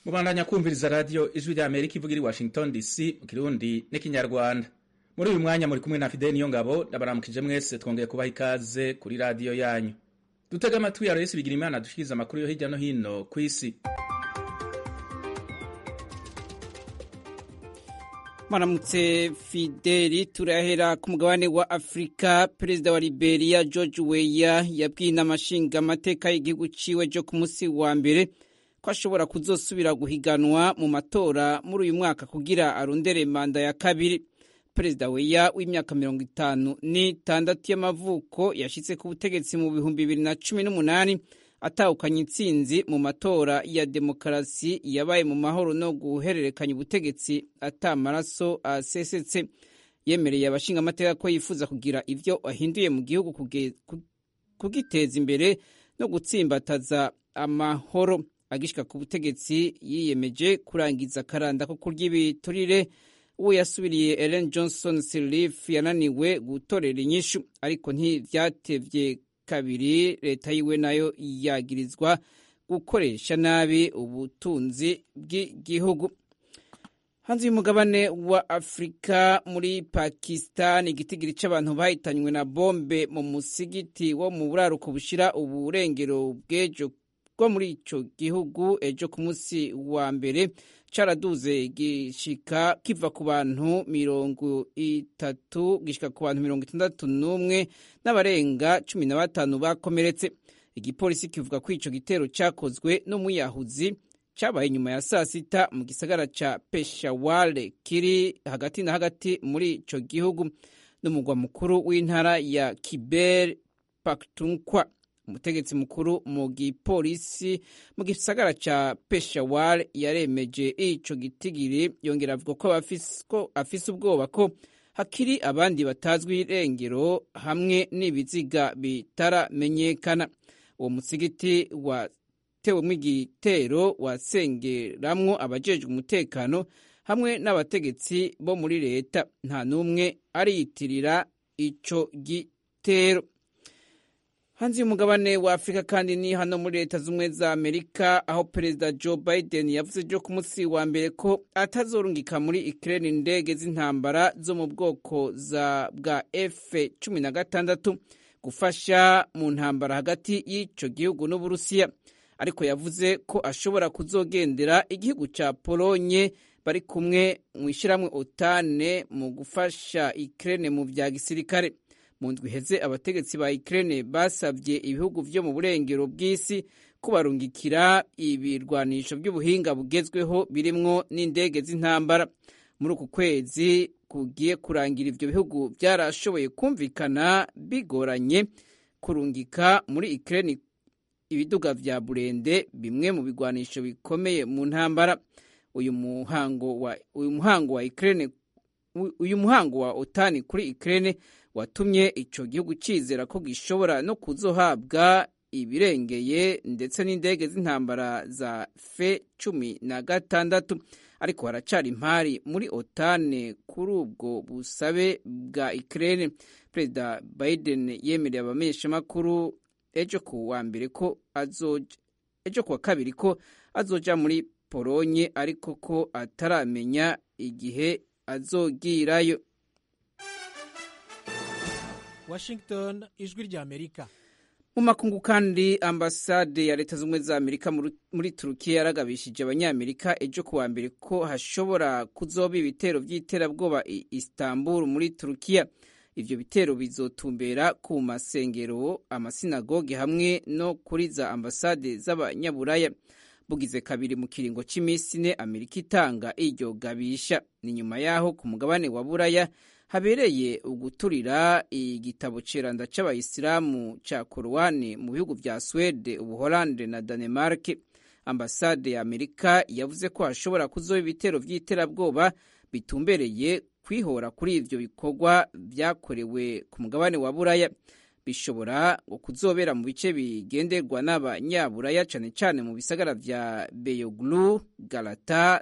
Mubandanya kumviriza radio Ijwi rya Amerika ivuga iri Washington DC mu Kirundi n'ikinyarwanda. Muri uyu mwanya muri kumwe na Fidel Niyongabo ndabaramukije mwese twongeye kubaha ikaze kuri radio yanyu. Dutega amatwi ya Rais Bigirimana dushikiriza amakuru yo hirya no hino ku isi. Maramutse Fideli, turahera ku mugabane wa Afrika. Perezida wa Liberia George Weah yabwiye n'amashinga amateka y'igihugu ciwe jo ku musi wa mbere ko ashobora kuzosubira guhiganwa mu matora muri uyu mwaka kugira arondere manda ya kabiri. Perezida Weah w'imyaka 56 y'amavuko yashitse ku butegetsi mu 2018 atahukanye intsinzi mu matora ya demokarasi yabaye mu mahoro no guhererekanya ubutegetsi atamaraso asesetse. Yemereye abashinga amateka ko yifuza kugira ivyo ahinduye mu gihugu kugiteza imbere no gutsimbataza amahoro. Agishika ku butegetsi yiyemeje kurangiza karanda ko kurya ibiturire. Uwo yasubiriye Ellen Johnson Sirleaf yananiwe gutorera inyishu, ariko ntivyatevye kabiri leta yiwe nayo yagirizwa gukoresha nabi ubutunzi bw'igihugu. Hanze y'umugabane wa Afrika, muri Pakistan, igitigiri c'abantu bahitanywe na bombe mu musigiti wo mu buraruko bushira uburengero bw'ejo bwo muri ico gihugu ejo ku musi wa mbere caraduze gishika kiva ku bantu 30 gishika ku bantu 61 n'abarenga 15 bakomeretse. Igipolisi kivuga ko ico gitero cakozwe n'umuyahuzi cabaye nyuma ya saa sita mu gisagara ca Peshawar kiri hagati na hagati muri ico gihugu n'umugwa mukuru w'intara ya Khyber Pakhtunkhwa. Umutegetsi mukuru mu gipolisi mu gisagara ca Peshawar yaremeje ico gitigiri, yongera avuga ko afise ubwoba ko hakiri abandi batazwi irengero hamwe n'ibiziga bitaramenyekana. Uwo musigiti watewemwo igitero wasengeramwo abajejwe umutekano hamwe n'abategetsi bo muri leta. Nta n'umwe ariyitirira ico gitero. Hanze y'umugabane wa Afrika kandi ni hano muri Leta Zumwe za Amerika, aho Perezida Joe Biden yavuze jo ku musi wa mbere ko atazorungika muri Ukraine indege z'intambara zo mu bwoko bwa F-16 gufasha mu ntambara hagati y'ico gihugu n'Uburusiya, ariko yavuze ko ashobora kuzogendera igihugu ca Polonye bari kumwe mu ishiramwe OTAN mu gufasha Ukraine mu vya gisirikare. Mu ndwi iheze abategetsi ba Ukraine basavye ibihugu vyo mu burengero bw'isi kubarungikira ibirwanisho by'ubuhinga bugezweho birimwo n'indege z'intambara. Muri uku kwezi kugiye kurangira ivyo bihugu byarashoboye kumvikana bigoranye kurungika muri Ukraine ibiduga vya burende, bimwe mu bigwanisho bikomeye mu ntambara. Uyu muhango wa OTAN kuri Ukraine watumye ico gihugu cizera ko gishobora no kuzohabwa ibirengeye ndetse n'indege z'intambara za F-16, ariko haracari impari muri OTAN kuri ubwo busabe bwa Ukraine. Perezida Biden yemereye abamenyeshamakuru ejo ku wa kabiri ko azoja muri Polonye, ariko ko ataramenya igihe azogirayo. Washington, Ijwi rya Amerika. Mu makungu kandi, ambasade ya Leta Zumwe za Amerika muri Turukiya yaragabishije abanyamerika ejo ku wa mbere ko hashobora kuzoba ibitero vy'iterabwoba i Istanbul muri Turukiya. Ivyo bitero bizotumbera ku masengero, amasinagoge hamwe no kuri za ambasade z'abanyaburaya. Bugize kabiri mu kiringo c'imisi 4 Amerika itanga iryo gabisha. Ni nyuma yaho ku mugabane wa Buraya habereye uguturira igitabo ceranda c'abayisilamu ca Korowani mu bihugu vya Swede, Ubuholande na Danemark. Ambasade ya Amerika yavuze ko hashobora kuzoba ibitero vy'iterabwoba bitumbereye kwihora kuri ivyo bikorwa vyakorewe ku mugabane wa Buraya. Bishobora kuzobera mu bice bigenderwa n'abanyaburaya cane cane mu bisagara vya Beyoğlu, Galata,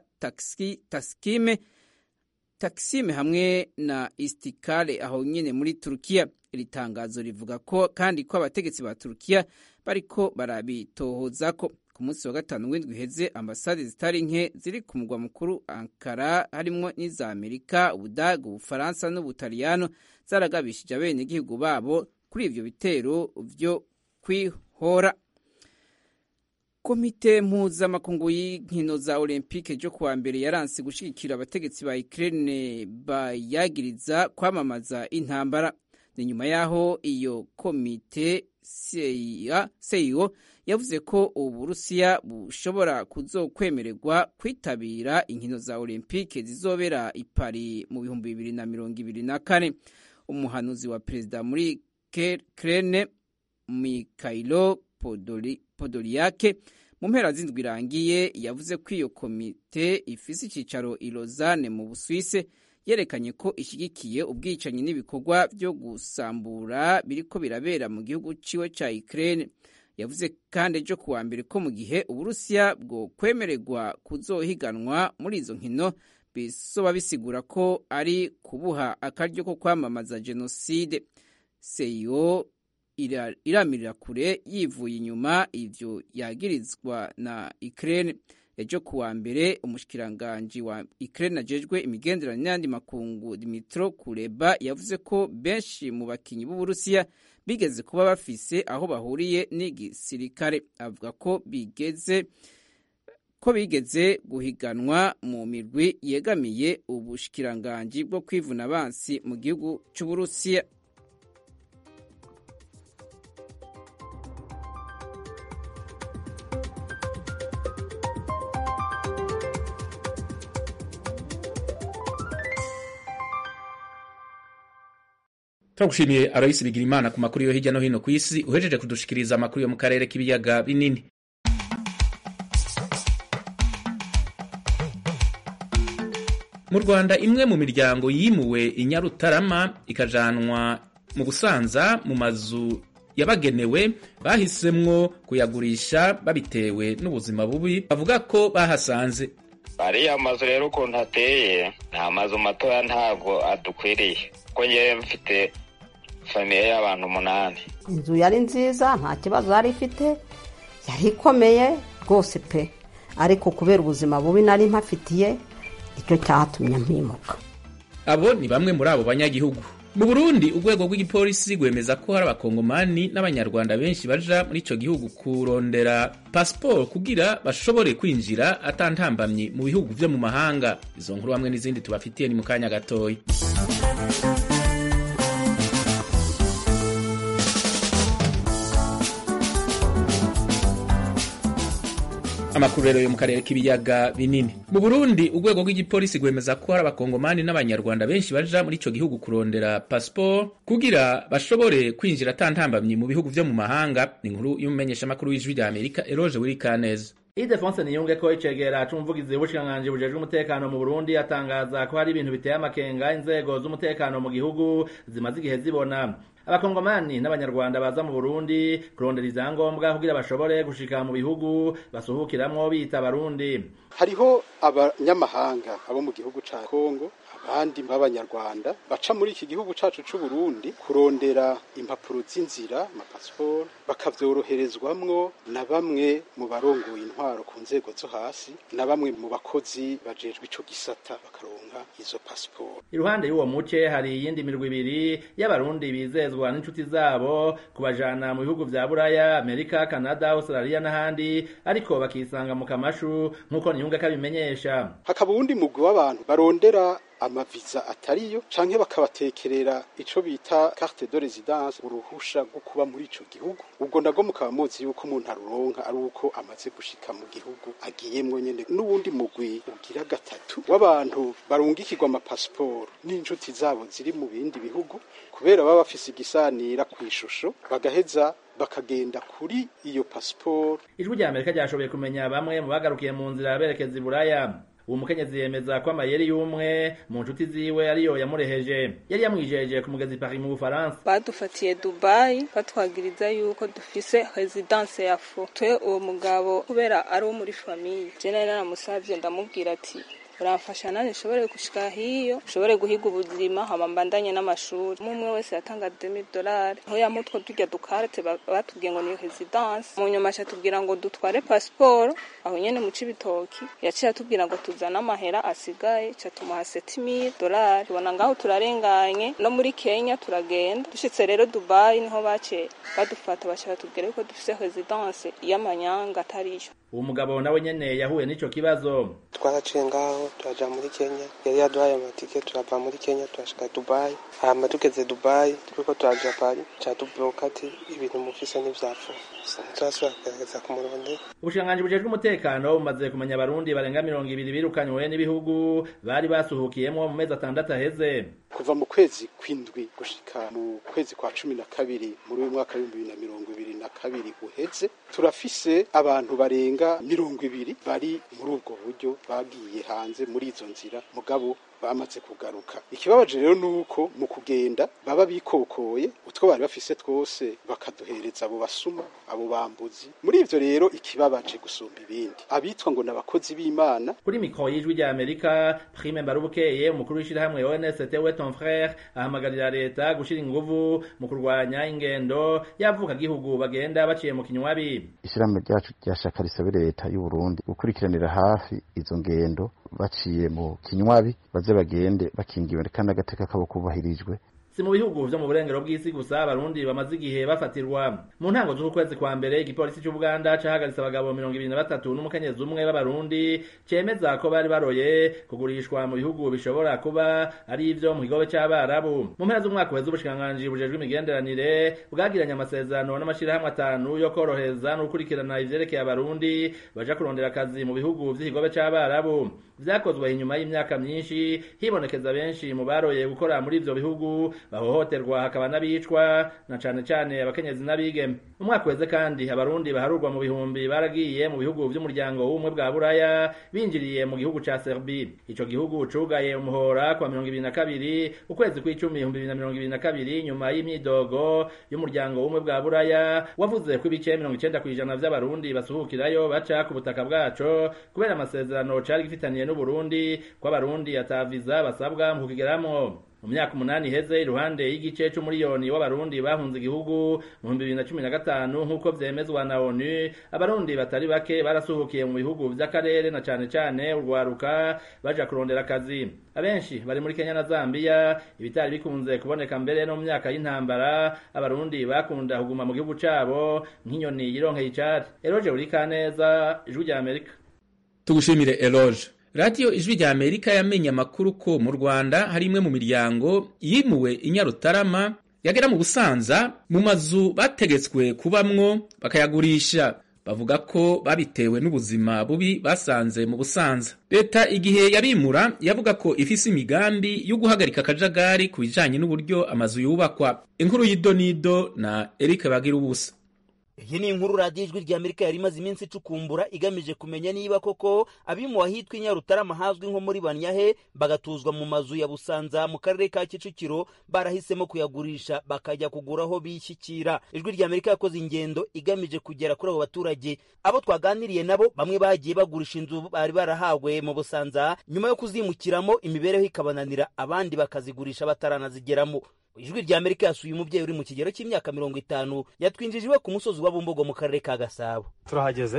Taksim hamwe na Istikale aho nyene muri Turukiya. Iri tangazo rivuga ko kandi ko abategetsi ba Turukiya bariko barabitohozako. ku munsi wa gatanu w'indwi iheze ambasade zitari nke ziri ku mugwa mukuru Ankara harimwo n'iza Amerika, Ubudagi, Ubufaransa n'Ubutaliyano zaragabishije abenegihugu babo kuri ivyo bitero vyo kwihora. Komite mpuzamakungu y'inkino za Olympique jo kuwa mbere yaranse gushigikira abategetsi ba Ukraine bayagiriza kwamamaza intambara. Ni nyuma yaho iyo komite CEIO yavuze ko Uburusiya bushobora kuzokwemererwa kwitabira inkino za Olympique zizobera i Paris mu 2024. Umuhanuzi wa perezida muri Ukraine Mikhailo Podolyak mu mpera z'indwi irangiye yavuze ko iyo komite ifise icicaro i Lausanne mu Busuwise, yerekanye ko ishigikiye ubwicanyi n'ibikorwa byo gusambura biriko birabera mu gihugu ciwe ca Ukraine. Yavuze kandi ejo kuwa mbere ko mu gihe Uburusiya bwo kwemererwa kuzohiganwa muri izo nkino bisoba bisigura ko ari kubuha akaryo ko kwamamaza genocide. CEIO iramirira kure yivuye inyuma ivyo yagirizwa na Ukraine. Ejo kuwa mbere umushikiranganje wa Ukraine ajejwe imigenderanire n'andi makungu Dmytro Kuleba yavuze ko benshi mu bakinyi b'Uburusiya bigeze kuba bafise aho bahuriye n'igisirikare. Avuga ko bigeze guhiganwa mu mirwi yegamiye ubushikiranganje bwo kwivuna abansi mu gihugu c'Uburusiya. Turagushimiye Aloysi Bigirimana ku makuru yo hirya no hino ku isi uhejeje kudushikiriza amakuru yo mu karere k'ibiyaga binini. Mu Rwanda imwe mu miryango yimuwe i Nyarutarama ikajanwa mu Busanza mu mazu yabagenewe bahisemwo kuyagurisha babitewe n'ubuzima bubi bavuga ko bahasanze. Ariya mazu rero ukuntu ateye nta mazu matoya ntabwo adukwiriye ko ngewe mfite famiye y'abantu 8. Inzu yari nziza nta kibazo yari ifite, yari ikomeye rwose pe, ariko kubera ubuzima bubi nari mpafitiye icyo cyatumye mpimuka. Abo ni bamwe muri abo banyagihugu. Mu Burundi urwego rw'igipolisi rwemeza ko hari abakongomani n'abanyarwanda benshi baja muri ico gihugu kurondera passport kugira bashobore kwinjira atantambamye mu bihugu vyo mu mahanga. Izo nkuru hamwe n'izindi tubafitiye ni mu kanya gatoyi. Amakuru rero yo mu karere k'ibiyaga binini. Mu Burundi urwego rw'igipolisi rwemeza ko hari abakongomani n'abanyarwanda benshi baja muri ico gihugu kurondera passport kugira bashobore kwinjira atantambamye mu bihugu vyo mu mahanga. Ni inkuru y'umumenyesha makuru w'Ijwi rya Amerika Eloge Wirikaneza. Idefonse Niyunge ko icegera c'umuvugizi w'ubushikanganje bujejwe umutekano mu Burundi atangaza ko hari ibintu biteye amakenga inzego z'umutekano mu gihugu zimaze igihe zibona. Abakongomani n'abanyarwanda baza mu Burundi kurondera izangombwa kugira bashobore gushika mu bihugu basuhukiramwo bita Barundi. Hariho abanyamahanga abo mu gihugu ca Kongo, abandi b'abanyarwanda baca muri iki gihugu cacu c'u Burundi kurondera impapuro z'inzira, passport, bakavyoroherezwamwo na bamwe mu barongoye intwaro ku nzego zo hasi na bamwe mu bakozi bajejwe ico gisata bakaronka izo passport. Iruhande y'uwo muce hari iyindi mirwi ibiri y'abarundi bizezwa n'inshuti zabo kubajana mu bihugu vya Buraya, Amerika, Canada, Australia n'ahandi, ariko bakisanga mu kamashu nk'uko Niyunge kabimenyesha. Hakaba uwundi mugwi w'abantu barondera amaviza atariyo canke bakabatekerera ico bita carte de résidence, uruhusha rwo kuba muri ico gihugu. Ubwo ndago mukaba muzi yuko umuntu aruronka ari uko amaze gushika mu gihugu agiyemwo nyene. N'uwundi mugwi ugira gatatu w'abantu barungikirwa ama passport n'inshuti zabo ziri mu bindi bihugu kubera baba bafise igisanira kw'ishusho bagaheza bakagenda kuri iyo passport. Ijwi rya Amerika ryashoboye kumenya bamwe mu bagarukiye mu nzira berekeza i Buraya. Uwo mukenyezi yemeza ko amayeri y'umwe mu nshuti ziwe ariyo yamureheje. Yari yamwijeje ku mugezi Paris mu Bufaransa. Badufatiye Dubai batwagiriza yuko dufise residence yafu. Twe uwo mugabo kubera ari wo muri famille. Je nari naramusavye ndamubwira ati uramfasha nani nshobore gushika hiyo nshobore guhiga ubuzima hama mbandanye n'amashuri umwe wese yatanga $2000 aho yamutwo tujya dukarte batubwiye ngo ni residence mu nyuma tubwira ngo dutware passport aho nyene mu Cibitoki yaciye atubwira ngo tuzana amahera asigaye catumuha $7000 tubona ngaho turarenganye no muri Kenya turagenda dushitse rero Dubai niho bace badufata bashaka tubwira ko dufise residence y'amanyanga atariyo. Uwo mugabo nawe nyene yahuye n'ico kibazo. Twaraciye ngaho turaja muri Kenya yari yaduhaye amatike turava muri Kenya turashika Dubai hama tugeze Dubai turiko turaja Paris catubloka ati ibintu mufise n'ivyafu turasubira kugerageza kumurondera. Ubushikiranganji bujejwe umutekano bumaze kumenya abarundi barenga 200 birukanywe n'ibihugu bari basuhukiyemo mu mezi 6 aheze. Kuva mu kwezi kw'indwi gushika mu kwezi kwa 12 muri uyu mwaka wa 2022 uheze turafise abantu barenga 200 bari muri ubwo buryo bagiye hanze muri izo nzira mugabo bamaze kugaruka. Ikibabaje rero nuko mu kugenda baba bikokoye utwo bari bafise twose bakaduhereza abo basuma abo bambuzi. Muri ivyo rero ikibabaje gusumba ibindi abitwa ngo nabakozi b'Imana. Kuri mikro y'ijwi rya Amerika Prime Mbarubukeye umukuru w'ishirahamwe ONST we ton frère ahamagarira leta gushira inguvu mu kurwanya ingendo yavuka gihugu bagenda baciye mu kinywabi. Ishirahamwe ryacu ryashaka risaba leta y'u Burundi gukurikiranira hafi izo ngendo baciye mu kinywabi baze bagende bakingiwe kandi agateka kabo kubahirijwe. Si mu bihugu vyo mu burengero bw'isi gusa abarundi bamaze igihe bafatirwa. Mu ntango z'ukwezi kwa mbere igipolisi cy'u Buganda cahagaritse abagabo 23 n'umukenyezi umwe b'abarundi cemeza ko bari baroye kugurishwa mu bihugu bishobora kuba ari ivyo mu kigobe c'abarabu. Mu mpera z'umwaka weze ubushikiranganji bujejwe imigenderanire bwagiranye amasezerano n'amashirahamwe 5 yo koroheza no gukurikirana ivyerekeye abarundi baja kurondera akazi mu bihugu vy'ikigobe c'abarabu. Vyakozwe inyuma y'imyaka myinshi hibonekeza benshi mu baroye gukora muri ivyo bihugu bahohoterwa hakaba n'abicwa na cane abakenyezi n'abigeme. Umwaka weze kandi abarundi baharurwa mu bihumbi baragiye mu bihugu vy'umuryango w'umwe bwa Buraya binjiriye mu gihugu ca Serbia. Ico gihugu cugaye umuhora kwa 2022 ukwezi kw'icumi 2022 nyuma y'imyidogo y'umuryango w'umwe bwa Buraya wavuze ko ibice 90% vy'abarundi basuhukirayo baca ku butaka bwaco kubera amasezerano cari gifitaniye n'u Burundi ko abarundi ataviza basabwa mu kugiramwo. Mu myaka 8 iheze iruhande y'igice c'umuriyoni w'abarundi bahunze igihugu mu 2015 nk'uko vyemezwa na ONU abarundi batari bake barasuhukiye mu bihugu vy'akarere na cane urwaruka baja kurondera akazi. Abenshi bari muri Kenya na Zambia ibitari bikunze kuboneka mbere no mu myaka y'intambara abarundi bakunda kuguma mu gihugu cabo nk'inyoni yironkeye icari. Eloge Urikaneza Ijwi rya Amerika. Tugushimire Eloge. Radio Ijwi rya Amerika yamenye amakuru ko mu Rwanda hari imwe mu miryango yimuwe inyarutarama yagera mu Busanza mu mazu bategetswe kubamwo bakayagurisha. Bavuga ko babitewe n'ubuzima bubi basanze mu Busanza. Leta igihe yabimura yavuga ko ifise imigambi yo guhagarika akajagari ku bijanye n'uburyo amazu yubakwa. Inkuru y'Idonido na Eric Bagirubusa. Iyi ni inkuru Radio Ijwi rya Amerika yari imaze iminsi icukumbura igamije kumenya niba koko abimuwe ahitwa Inyarutarama hazwi nko muri Banyahe bagatuzwa mu mazu ya Busanza mu karere ka Kicukiro barahisemo kuyagurisha bakajya kuguraho bishyikira. Ijwi rya Amerika yakoze ingendo igamije kugera kuri abo baturage. Abo twaganiriye nabo bamwe bagiye bagurisha inzu bari barahawe mu Busanza nyuma yo kuzimukiramo imibereho ikabananira abandi bakazigurisha bataranazigeramo. Ijwi rya Amerika yasuye umubyeyi uri mu kigero cy'imyaka 50 yatwinjije iwe ku musozi wa Bumbogo mu karere ka Gasabo. Turahageze.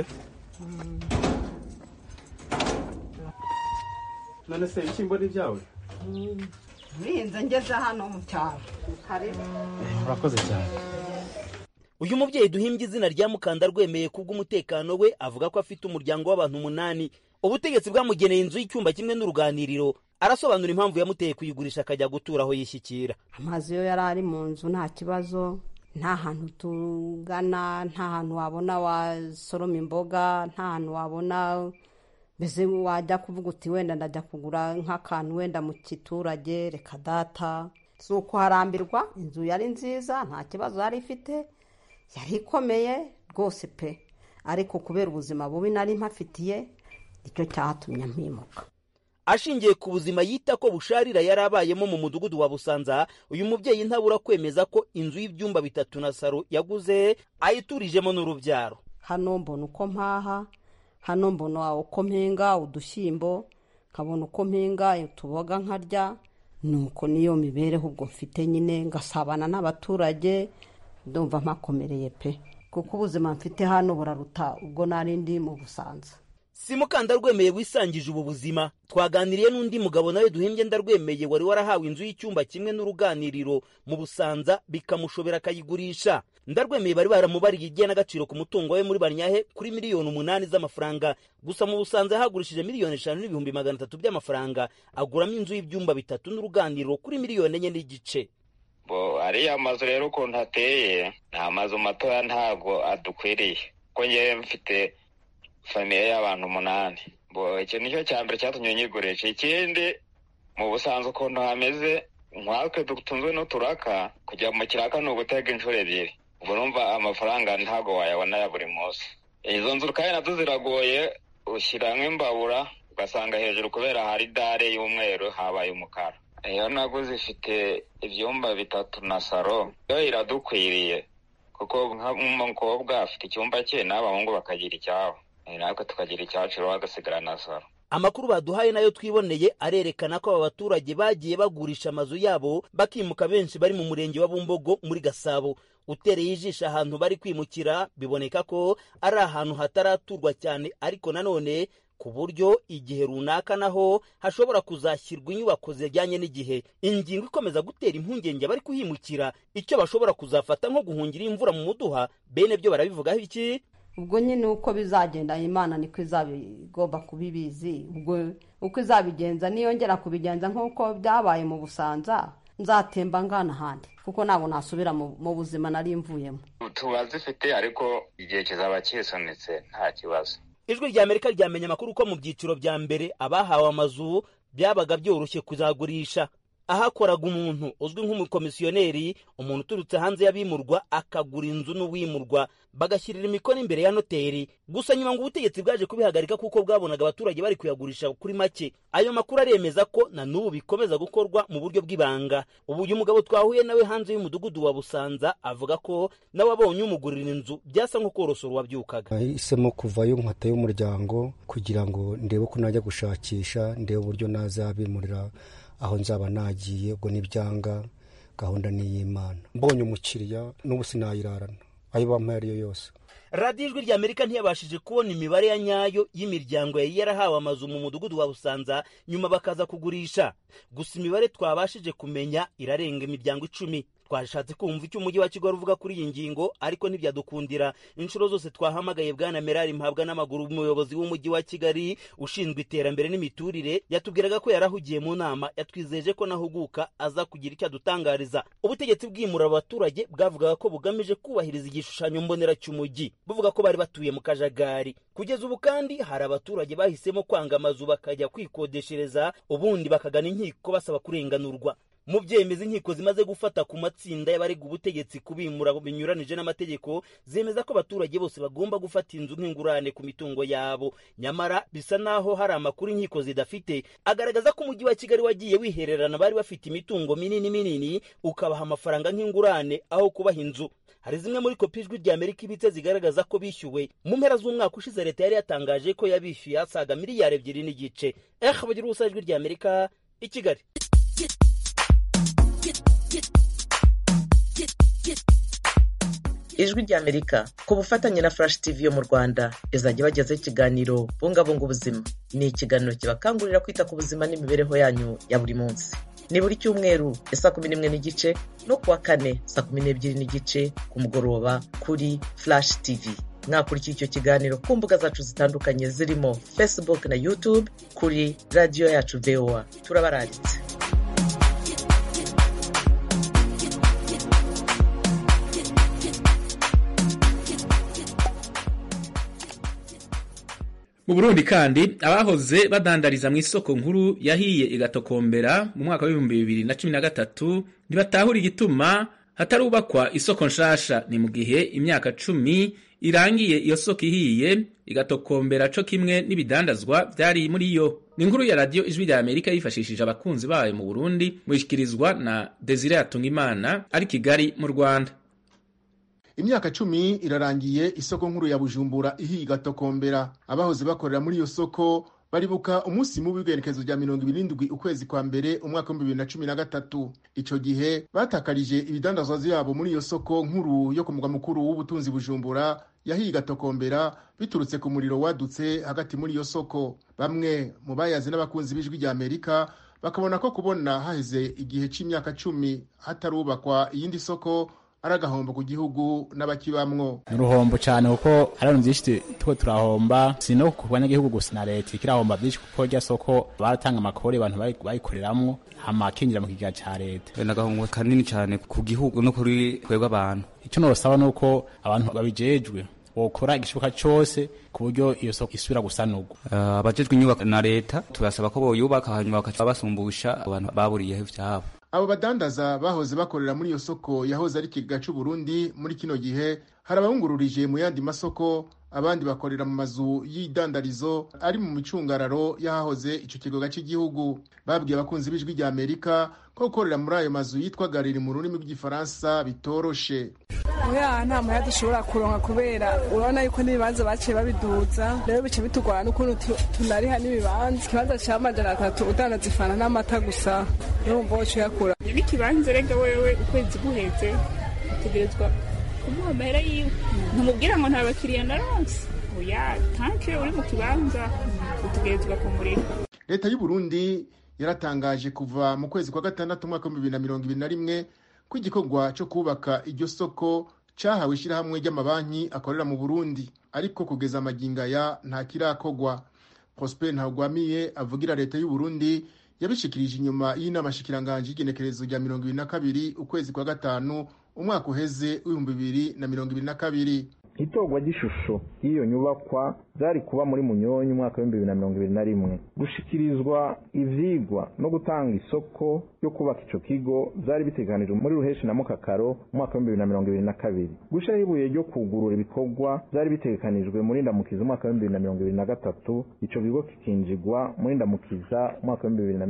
None se ikimbo ni byawe? Ninze ngeze hano mu cyaro. Karibu. Urakoze cyane. Uyu mubyeyi duhimbye izina rya Mukanda rwemeye kubw'umutekano we avuga ko afite umuryango w'abantu 8. Ubutegetsi bwamugeneye inzu y'icyumba kimwe n'uruganiriro. Arasobanura impamvu yamuteye kuyigurisha akajya guturaho yishyikira. Amazi yo yari ari mu nzu nta kibazo, nta hantu tugana, nta hantu wabona wasoroma imboga, nta hantu wabona beze wajya kuvuga uti wenda ndajya kugura nk'akantu wenda mu kiturage reka data. Suko harambirwa inzu yari nziza nta kibazo yari ifite, yari ikomeye rwose pe, ariko kubera ubuzima bubi nari mpafitiye icyo cyatumye mpimuka. Ashingiye ku buzima yita ko busharira yarabayemo mu mudugudu wa Busanza, uyu mubyeyi ntabura kwemeza ko inzu y'ibyumba 3 na saro yaguze ayiturijemo n'urubyaro. Hano mbona uko mpaha, hano mbona uko mpenga udushyimbo, nkabona uko mpinga utuboga nkarya, nuko niyo mibereho ubwo mfite nyine, ngasabana n'abaturage, ndumva mpakomereye pe, kuko ubuzima mfite hano buraruta ubwo nari ndi mu Busanza. Simukandarwemeye wisangije ubu buzima. Twaganiriye n'undi mugabo nawe duhimbye Ndarwemeye wari warahawe inzu y'icyumba kimwe n'uruganiriro mu Busanza bikamushobera akayigurisha. Ndarwemeye bari baramubariye igihe n'agaciro ku mutungo we muri Banyahe kuri miliyoni 8 z'amafaranga. Gusa mu Busanza yahagurishije miliyoni 5,300 by'amafaranga, aguramo inzu y'ibyumba 3 n'uruganiriro kuri miliyoni 4 n'igice. Ariya mazu rero ukuntu ateye, nta mazu matoya ntago adukwiriye. Ko ngewe mfite famiye y'abantu 8. Icyo nicyo cyambere cyatumye nyigurisha. Ikindi mu Busanza ukuntu hameze, nkatwe dutunzwe n'uturaka, kujya mu kiraka ni ugutega inshuro 2. Ubwo numva amafaranga ntago wayabona ya buri munsi. Izo nzu kandi nazo ziragoye, ushyira nk'imbabura ugasanga hejuru kubera hari dare y'umweru habaye umukara. Iyo naguze ifite ibyumba 3 na saro, yo iradukwiriye kuko nk'umukobwa afite icyumba cye n'abahungu bakagira icyabo, natwe tukagira icyacu bagasigara na saro. Amakuru baduhaye nayo twiboneye arerekana ko aba baturage bagiye bagurisha amazu yabo bakimuka, benshi bari mu murenge wa Bumbogo muri Gasabo. Utereye ijisho ahantu bari kwimukira biboneka ko ari ahantu hataraturwa cyane, ariko nanone ku buryo igihe runaka naho hashobora kuzashyirwa inyubako zijyanye n'igihe. Ingingo ikomeza gutera impungenge bari kuhimukira, icyo bashobora kuzafata nko guhungira imvura mu Muduha. Bene byo barabivugaho iki? Ubwo nyine uko bizagenda Imana niko izabigomba kubibizi. Ubwo uko izabigenza niyongera kubigenza nk'uko byabaye mu Busanza, nzatemba ngana handi kuko nabo nasubira mu buzima nari mvuyemo. Tubazifite ariko igihe kizaba kisonetse nta kibazo. Ijwi rya Amerika ryamenye amakuru ko mu byiciro bya mbere abahawe amazu byabaga byoroshye kuzagurisha. Ahakoraga umuntu uzwi nk'umukomisiyoneri, umuntu uturutse hanze y'abimurwa akagura inzu n'uwimurwa, bagashyirira imikono imbere ya noteri. Gusa nyuma ngo ubutegetsi bwaje kubihagarika kuko bwabonaga abaturage bari kuyagurisha kuri make. Ayo makuru aremeza ko na n'ubu bikomeza gukorwa mu buryo bw'ibanga. Ubu uyu mugabo twahuye nawe hanze y'umudugudu wa Busanza avuga ko nawe abonye umugurira inzu byasa nko korosora wabyukaga. Isemo kuvayo nkata y'umuryango kugira ngo ndebe ko najya gushakisha, ndebe uburyo nazabimurira aho nzaba nagiye. Ubwo nibyanga gahunda n'iy'Imana. Mbonye umukiriya n'ubu sinayirarana, ayo bampaye ariyo yose. Radio Ijwi rya Amerika ntiyabashije kubona imibare ya nyayo y'imiryango yari yarahawe amazu mu mudugudu wa Busanza nyuma bakaza kugurisha. Gusa imibare twabashije kumenya irarenga imiryango 10. Twashatse kumva icyo umujyi wa Kigali uvuga kuri iyi ngingo, ariko ntibyadukundira. Inshuro zose twahamagaye Bwana Merari Mpabwa n'amaguru, umuyobozi w'umujyi wa Kigali ushinzwe iterambere n'imiturire, yatubwiraga ko yarahugiye mu nama. Yatwizeje ko nahuguka aza kugira icyo adutangariza. Ubutegetsi bwimura abaturage bwavugaga ko bugamije kubahiriza igishushanyo mbonera cy'umujyi, buvuga ko bari batuye mu kajagari. Kugeza ubu kandi hari abaturage bahisemo kwanga amazu bakajya kwikodeshereza, ubundi bakagana inkiko basaba kurenganurwa. Mu byemeza inkiko zimaze gufata ku matsinda y'abarega ubutegetsi kubimura binyuranije n'amategeko, zemeza ko abaturage bose bagomba gufata inzu nk'ingurane ku mitungo yabo. Nyamara bisa naho hari amakuru inkiko zidafite agaragaza ko umujyi wa Kigali wagiye wihererana bari bafite imitungo minini ukabaha amafaranga nk'ingurane aho kubaha inzu. Hari zimwe muri kopi Ijwi rya Amerika ibitse zigaragaza ko bishyuwe. Mu mpera z'umwaka ushize leta yari yatangaje ko yabishyuye asaga miliyari 2 n'igice. Bagira ubusa Ijwi rya Amerika i Kigali. Ijwi rya Amerika ku bufatanye na Flash TV yo mu Rwanda izajya bagezaho ikiganiro bungabunga ubuzima. Ni ikiganiro kibakangurira kwita ku buzima n'imibereho yanyu ya buri munsi. Ni buri cyumweru saa 11 n'igice no kuwa kane saa 12 n'igice ku mugoroba kuri Flash TV. Mwakurikira icyo kiganiro ku mbuga zacu zitandukanye zirimo Facebook na YouTube kuri radio yacu VOA. Turabararitse. Mu Burundi kandi abahoze badandariza mu isoko nkuru yahiye igatokombera mu mwaka wa 2013 ntibatahura igituma hatarubakwa isoko nshasha. Ni mu gihe imyaka 10 irangiye iyo soko ihiye igatokombera co kimwe n'ibidandazwa byari muri yo. Ni inkuru ya Radio Ijwi rya Amerika yifashishije abakunzi bayo mu Burundi, mwishikirizwa na Desire Atungimana ari Kigali mu Rwanda. Imyaka 10 irarangiye isoko nkuru ya Bujumbura ihiye igatokombera. Abahoze bakorera muri iyo soko baribuka umunsi mubi w'igenekerezo rya 27 ukwezi kwa mbere umwaka wa 2013. Ico gihe batakarije ibidandazwa vyabo muri iyo soko nkuru yo ku mugwa mukuru w'ubutunzi Bujumbura yahiye igatokombera biturutse ku muriro wadutse hagati muri iyo soko. Bamwe mu bayazi n'abakunzi b'ijwi rya Amerika bakabona ko kubona haheze igihe c'imyaka 10 hatarubakwa iyindi soko aragahombo ku gihugu n'abakibamwo. Nuruhombo cyane kuko harano byinshi tuko turahomba, sino ku banyagihugu gusa na leta kirahomba byinshi kuko rya soko baratanga amakore abantu bayikoreramwo amakinjira mu kiga ca leta. Nagahombo kanini cyane ku gihugu no kuri kwebwa abantu. Ico norosaba nuko abantu babijejwe bokora igishoboka cyose ku buryo iyo soko isubira gusanurwa. Abajejwe inyubako na leta turasaba ko boyubaka hanyuma bakaca basumbusha abantu baburiyeho ivyabo. Abo badandaza bahoze bakorera muri iyo soko yahoze ari ikiga c'u Burundi muri kino gihe hari abahungururije mu yandi masoko, abandi bakorera mu mazu y'idandarizo ari mu micungararo yahoze ico kigoga cy'igihugu. Babwiye abakunzi b'ijwi rya Amerika ko gukorera muri ayo mazu yitwa gariri mu rurimi rw'igifaransa bitoroshe. Oya nta muya dushobora kuronka kubera urabona yuko n'ibibanza baciye babiduza, rero bice bitugora n'ukuntu tunariha n'ibibanza. Ikibanza ca $300 udandaza ifana n'amata gusa urumva woca uyakura. N'ikibanza rega wewe ukwezi guheze utegerezwa kumuha amahera yiwe, ntumubwira ngo nta bakiriya naronse. Oya tanke uri mu kibanza utegerezwa kumurira. Leta y'u Burundi yaratangaje kuva mu kwezi kwa gatandatu umwaka wa 2021 ko igikorwa cyo kubaka iryo soko cahawe ishirahamwe ry'amabanki akorera mu Burundi, ariko kugeza amaginga ya nta kirakogwa. Prosper Ntagwamiye avugira leta y'u Burundi yabishikirije inyuma y'inama shikiranganje y'igenekerezo rya 22 ukwezi kwa gatanu umwaka uheze w'2022. Itogwa gishusho y'iyo nyubakwa zari kuba muri Munyonyi umwaka wa 2021. Gushikirizwa ivyigwa no gutanga isoko yo kubaka ico kigo zari biteganijwe muri Ruheshi na Mukakaro umwaka wa 2022. Gushira ibuye ryo kugurura ibikorwa zari bitegekanijwe muri Ndamukiza umwaka wa 2023, ico kigo kikinjigwa muri Ndamukiza umwaka wa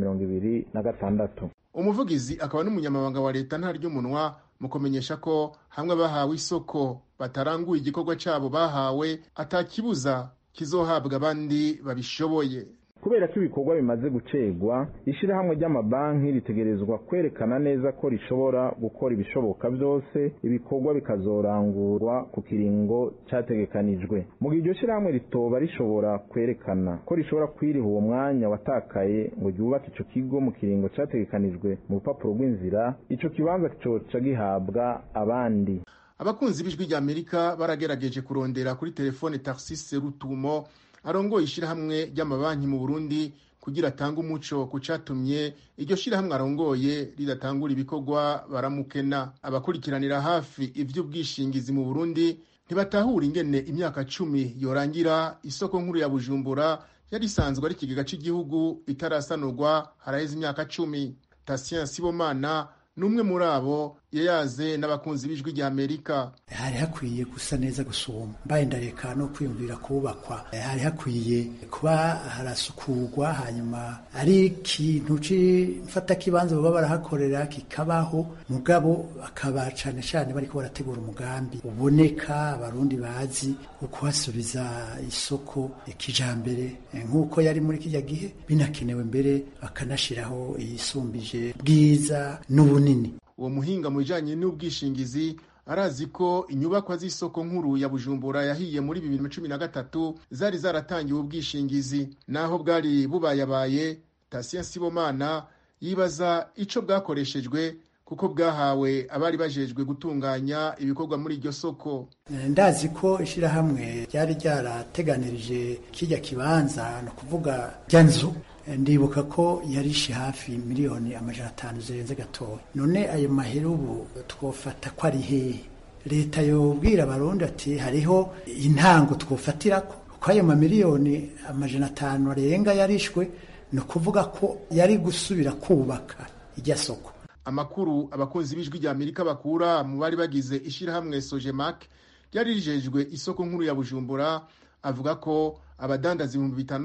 2026. Umuvugizi akaba n'umunyamabanga wa leta ntaryo munwa mu kumenyesha ko hamwe bahawe isoko bataranguye igikorwa cabo bahawe atakibuza kizohabwa abandi babishoboye. Kubera ko ibikorwa bimaze gucegwa, ishirahamwe ry'amabanki ritegerezwa kwerekana neza ko rishobora gukora ibishoboka byose ibikorwa bikazorangurwa ku kiringo cyategekanijwe. Mu gihe iryo shirahamwe ritoba rishobora kwerekana ko rishobora kwiriha uwo mwanya watakaye ngo ryubake ico kigo mu kiringo cyategekanijwe mu rupapuro rw'inzira, ico kibanza coca gihabwa abandi. Abakunzi b'ijwi rya Amerika baragerageje kurondera kuri telefone Tarsise Rutumo arongoye ishirahamwe ry'amabanki mu Burundi kugira atanga umuco ku catumye iryo shirahamwe arongoye ridatangura ibikorwa baramukena. Abakurikiranira hafi ivy'ubwishingizi mu Burundi ntibatahura ingene imyaka 10 yorangira isoko nkuru ya Bujumbura yari isanzwe ari ikigega cy'igihugu itarasanurwa haraheze imyaka 10. Tasien Sibomana numwe muri abo yayaze n'abakunzi b'ijwi rya Amerika. Hari hakwiye gusa neza gusoma mbaye ndareka no kwiyumvira kubakwa, hari hakwiye kuba harasukurwa, hanyuma ari ikintu mfata kibanza baba barahakorera kikabaho, mugabo akaba cane cane bariko barategura umugambi uboneka abarundi bazi ukuhasubiza isoko kijambere nk'uko yari muri kijya gihe, binakenewe mbere bakanashiraho iyisumbije bwiza n'ubunini. Uwo muhinga mu bijanye n'ubwishingizi arazi ko inyubakwa z'isoko nkuru ya Bujumbura yahiye muri 2013 zari zaratangiwe ubwishingizi, naho bwari bubayabaye. Tasien Sibomana yibaza ico bwakoreshejwe kuko bwahawe abari bajejwe gutunganya ibikorwa muri iryo soko. Ndazi ko ishirahamwe ryari ryarateganirije kijya kibanza no kuvuga ryanzu, ndibuka ko yarishe hafi miliyoni 500 zirenze gatoya. None ayo mahera ubu twofata ko ari hehe? Leta yobwira abarundi ati hariho intango twofatirako ko ayo miliyoni 500 arenga yarishwe, no kuvuga ko yari gusubira kubaka irya soko. Amakuru abakunzi b'ijwi rya Amerika bakura mu bari bagize ishirahamwe Sojemak ryari rijejwe isoko nkuru ya Bujumbura avuga ko abadandazi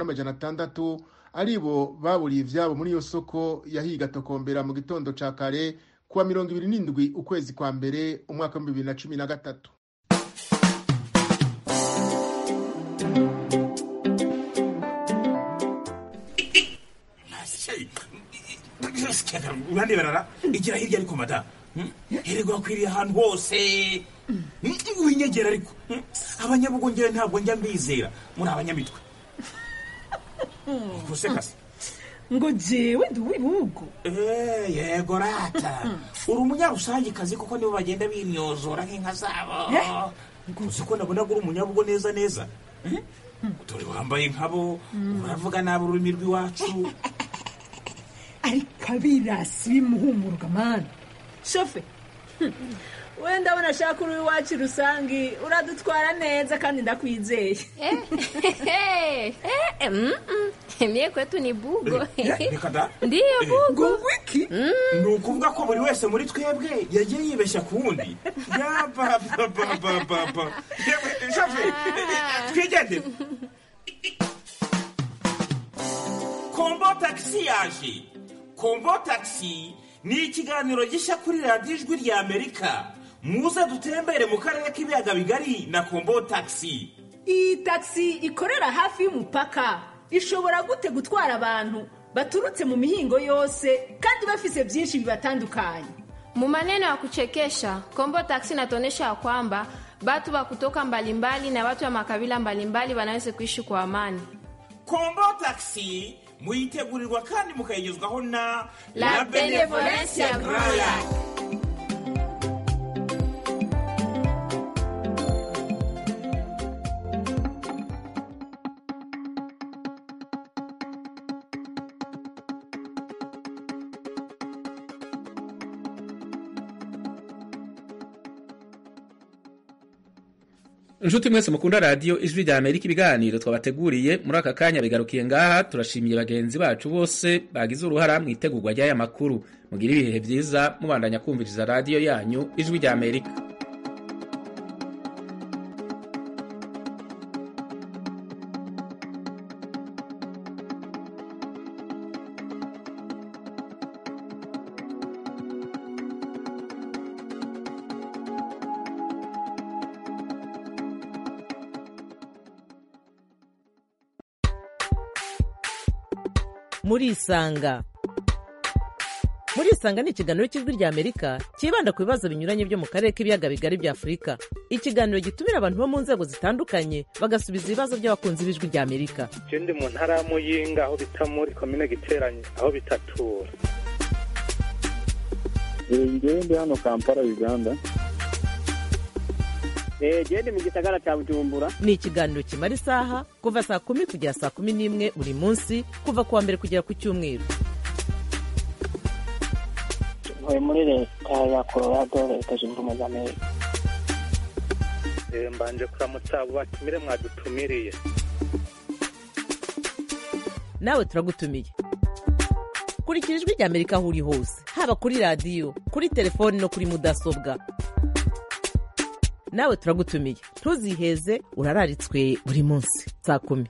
5600 aribo baburiye ivyabo muri iyo soko yahiga tokombera mu gitondo ca kare kuwa 27 ukwezi kwa mbere umwaka wa 2013. urandeberara igira hirya ariko madamu herego akwiriye ahantu hose winyegera ariko abanyabugongera ntabwo njya mbizera muri abanyamitwe gusekase ngo jewe ndi uw'ibihugu yego rata uri umunyarusangikazi kuko nibo bagenda bimyozora nk'inka zabo uzi ko nabona ko uri umunyabugo neza neza dore wambaye nkabo uravuga nabi ururimi rw'iwacu ariko abirasi bimuhumurwa mani shofe wenda abona ashaka uri iwacu rusangi uradutwara neza kandi ndakwizeye mie kwetu ni bugo ndiyo bugo wiki ni ukuvuga ko buri wese muri twebwe yagiye yibeshya ku wundi yapapapapapa shofe twigendere kombo taxi yaje kombo taxi ni ikiganiro gishya kuri radiyo ijwi rya Amerika muze dutembere mu karere k'ibiyaga bigari na kombo taxi. Iyi taxi ikorera hafi y'umupaka ishobora gute gutwara abantu baturutse mu mihingo yose kandi bafise byinshi bibatandukanye. Mu maneno ya kuchekesha, kombo taxi inatuonyesha kwamba watu wa kutoka mbalimbali na watu wa makabila mbalimbali wanaweza kuishi kwa amani. Kombo taxi muitegurirwa kandi mukayigezwaho na La Benevolencia Royal. Inshuti mwese mukunda radio ijwi rya Amerika ibiganiro twabateguriye muri aka kanya bigarukiye ngaha turashimiye bagenzi bacu bose bagize uruhara mu itegurwa ry'aya makuru mugira ibihe byiza mubandanya kumviriza radio yanyu ijwi rya Amerika. Murisanga ni ikiganiro cy'ijwi rya Amerika kibanda ku bibazo binyuranye byo mu karere k'ibiyaga bigari bya Afurika. Ikiganiro gitumira abantu bo mu nzego zitandukanye bagasubiza ibibazo by'abakunzi b'ijwi rya Amerika. Ndi mu ntara ya Muyinga aho bita muri komine Giteranyi aho bitatura. Ndi hano Kampala Uganda. Ndi mu gisagara cya Bujumbura. Ni ikiganiro kimara isaha kuva saa 10 kugera saa 11 buri munsi kuva kuwa mbere kugera ku cyumweru. Muri leta ya Colorado leta zunze ubumwe za Amerika. Mbanje kuramutsa abo batumire mwadutumiriye. Nawe turagutumiye. Kurikira ijwi rya Amerika aho uri hose haba kuri radio kuri telefone no kuri mudasobwa. Nawe turagutumiye ntuziheze urararitswe buri munsi saa 10.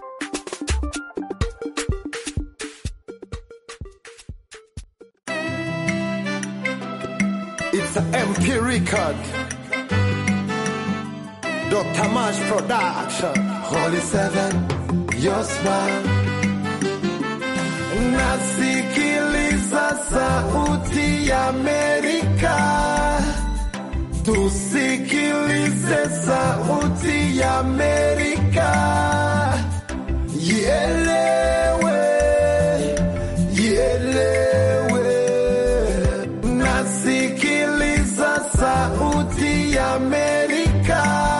It's an MP record. Dr. Mash Production. Holy Seven, your smile. Nasikiliza sauti ya Amerika. Tusikilize sauti ya Amerika. Ielewe, ielewe. Nasikiliza sauti ya Amerika.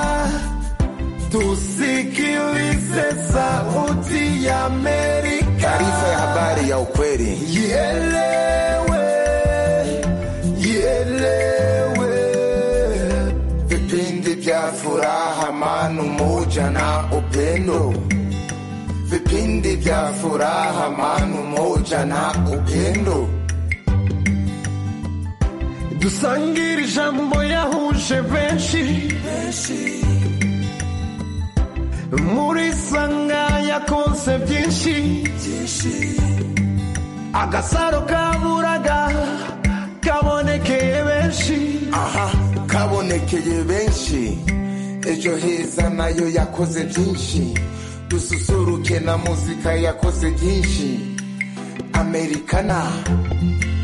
Tusikilize sauti ya Amerika. Taarifa ya habari ya ukweli. Ielewe, ielewe. Vipindi vya furaha, amani, umoja na upendo. Vipindi vya furaha, amani, umoja na upendo. Dusangire ijambo yahuje benshi. Murisanga yakonse byinshi. Agasaro kaburaga kabonekeye benshi. Aha, kabonekeye benshi. Ejo heza nayo yakoze byinshi. Dususuruke na muzika yakoze byinshi. Americana.